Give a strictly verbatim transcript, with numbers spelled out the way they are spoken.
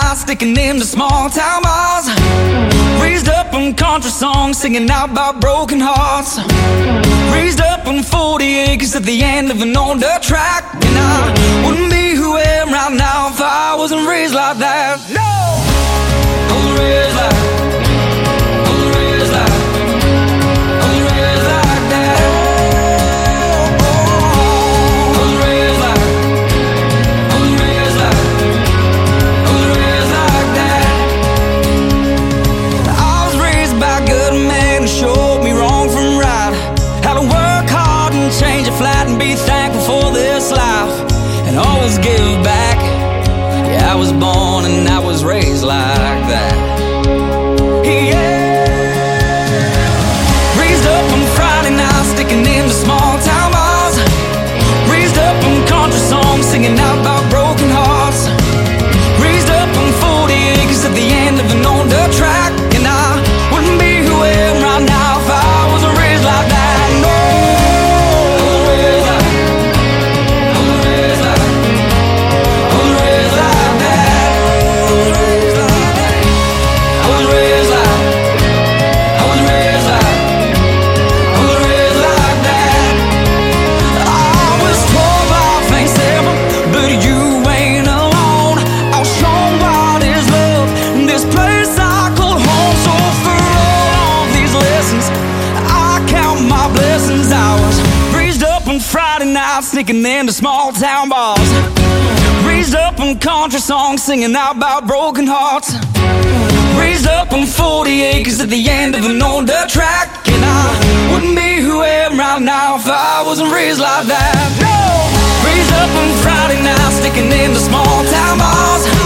night, sticking in the small town bars. Raised up on country songs, singing out about broken hearts. Raised up on forty acres at the end of an old dirt track. And I wouldn't be who I am right now if I wasn't raised like that. No! I was raised like, I was raised like, I was raised like that. I was raised like, I was raised like, I was raised like that. I was raised by a good man who showed me wrong from right. How to work hard and change a flat and be thankful for this life. And always give back. Yeah, I was born and I was raised like that. Yeah. Raised up on Friday night, sticking in the small town bars. Raised up on country songs, singing out about broken hearts. Raised up on forty acres at the end of an old dirt track. And I wouldn't be who I am right now if I wasn't raised like that. No. Sneaking into small town bars. Raised up on country songs, singing out about broken hearts. Raised up on forty acres at the end of an old dirt track. And I wouldn't be who I am right now if I wasn't raised like that. No! Raised up on Friday night, sticking into small town bars.